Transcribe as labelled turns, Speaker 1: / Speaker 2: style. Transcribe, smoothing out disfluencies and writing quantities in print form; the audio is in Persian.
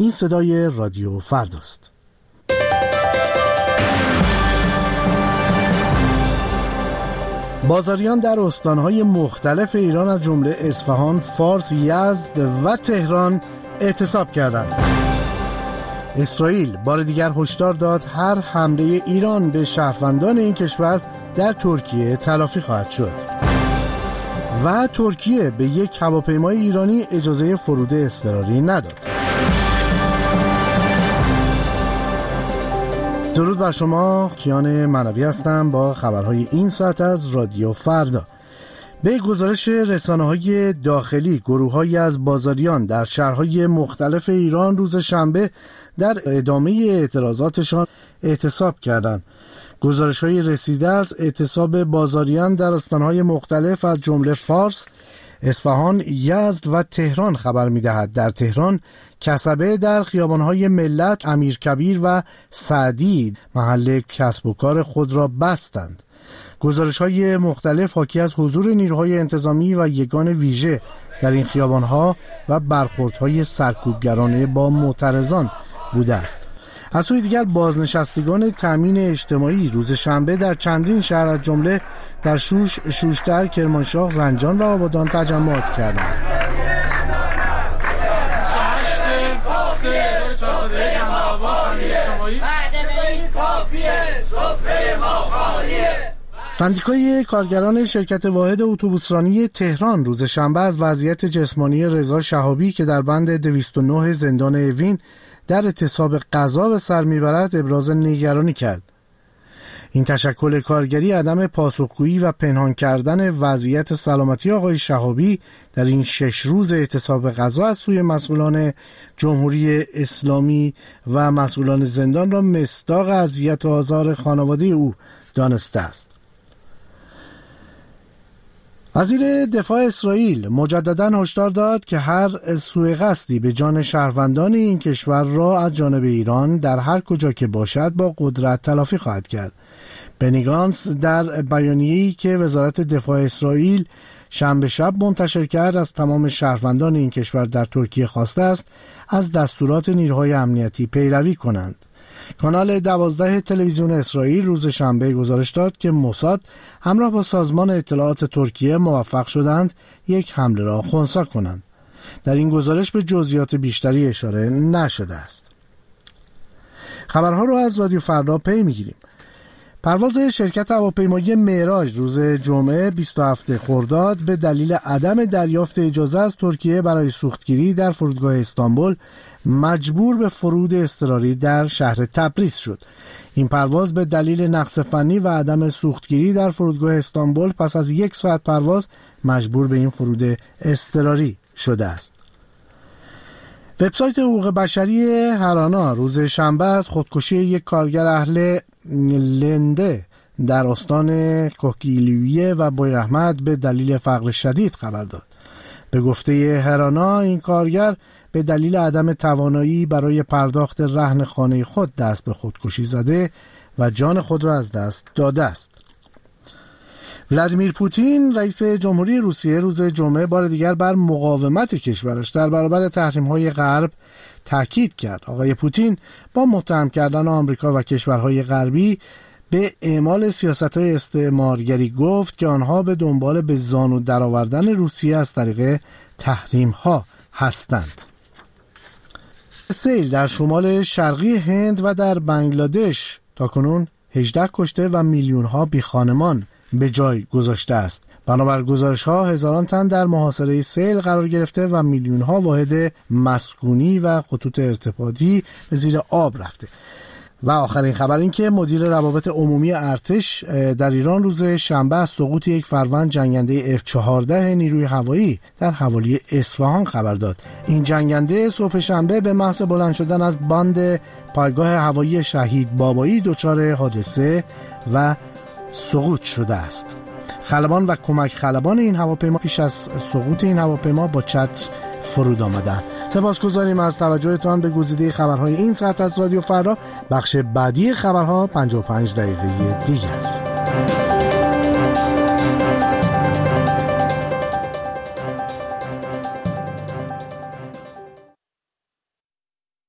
Speaker 1: این صدای رادیو فرداست. بازاریان در استانهای مختلف ایران از جمله اصفهان، فارس، یزد و تهران اعتصاب کردند. اسرائیل بار دیگر هشدار داد هر حمله ایران به شهروندان این کشور در ترکیه تلافی خواهد شد. و ترکیه به یک هواپیمای ایرانی اجازه فرود اضطراری نداد. درود بر شما، کیان منوی هستم با خبرهای این ساعت از رادیو فردا. به گزارش رسانه‌های داخلی، گروه‌هایی از بازاریان در شهرهای مختلف ایران روز شنبه در ادامه اعتراضاتشان اعتصاب کردند. گزارش‌های رسیده از اعتصاب بازاریان در استان‌های مختلف از جمله فارس، اصفهان، یزد و تهران خبر می‌دهد. در تهران کسبه در خیابان‌های ملت، امیرکبیر و سعدی محل کسب و کار خود را بستند. گزارش‌های مختلف حاکی از حضور نیروهای انتظامی و یگان ویژه در این خیابان‌ها و برخوردهای سرکوبگرانه با معترضان بوده است. از سوی دیگر بازنشستگان تامین اجتماعی روز شنبه در چندین شهر از جمله در شوش، شوشتر، کرمانشاه، زنجان و آبادان تجمعات کردند. سندیکای کارگران شرکت واحد اتوبوسرانی تهران روز شنبه از وضعیت جسمانی رضا شهابی که در بند 209 زندان اوین در اعتصاب غذا به سر میبرد ابراز نگرانی کرد. این تشکل کارگری عدم پاسخگویی و پنهان کردن وضعیت سلامتی آقای شهابی در این 6 روز اعتصاب غذا از سوی مسئولان جمهوری اسلامی و مسئولان زندان را مصداق اذیت و آزار خانواده او دانسته است. وزیر دفاع اسرائیل مجدداً هشدار داد که هر سوء قصدی به جان شهروندان این کشور را از جانب ایران در هر کجا که باشد با قدرت تلافی خواهد کرد. بنی گانتس در بیانیه‌ای که وزارت دفاع اسرائیل شنبه شب منتشر کرد از تمام شهروندان این کشور در ترکیه خواسته است از دستورات نیروهای امنیتی پیروی کنند. کانال 12 تلویزیون اسرائیل روز شنبه گزارش داد که موساد همراه با سازمان اطلاعات ترکیه موفق شدند یک حمله را خنثی کنند. در این گزارش به جزئیات بیشتری اشاره نشده است. خبرها را از رادیو فردا پی میگیریم. پرواز شرکت هواپیمایی معراج روز جمعه 27 خرداد به دلیل عدم دریافت اجازه از ترکیه برای سوختگیری در فرودگاه استانبول مجبور به فرود اضطراری در شهر تبریز شد. این پرواز به دلیل نقص فنی و عدم سوختگیری در فرودگاه استانبول پس از 1 ساعت پرواز مجبور به این فرود اضطراری شده است. وبسایت حقوق بشری هرانا روز شنبه از خودکشی یک کارگر اهل لنده در استان کوکیلویه و بویراحمد به دلیل فقر شدید خبر داد. به گفته هرانا این کارگر به دلیل عدم توانایی برای پرداخت رهن خانه خود دست به خودکشی زده و جان خود را از دست داده است. ولادیمیر پوتین رئیس جمهوری روسیه روز جمعه بار دیگر بر مقاومت کشورش در برابر تحریم‌های غرب تاکید کرد. آقای پوتین با متهم کردن آمریکا و کشورهای غربی به اعمال سیاست‌های استعمارگری گفت که آنها به دنبال به زانو درآوردن روسیه از طریق تحریم‌ها هستند. سیل در شمال شرقی هند و در بنگلادش تاکنون 18 کشته و میلیون‌ها بی‌خانمان به جای گذاشته است. بنابر گزارش‌ها هزاران تن در محاصره سیل قرار گرفته و میلیون‌ها واحد مسکونی و خطوط ارتباطی به زیر آب رفته. و آخرین خبر این که مدیر روابط عمومی ارتش در ایران روز شنبه از سقوط یک فروند جنگنده F-14 نیروی هوایی در حوالی اصفهان خبر داد. این جنگنده صبح شنبه به محض بلند شدن از باند پایگاه هوایی شهید بابایی دچار حادثه و سقوط شده است. خلبان و کمک خلبان این هواپیما پیش از سقوط این هواپیما با چتر فرود آمدند. سپاسگزاریم از توجهتان به گزیده خبرهای این ساعت از رادیو فردا. بخش بعدی خبرها 55 دقیقه دیگر.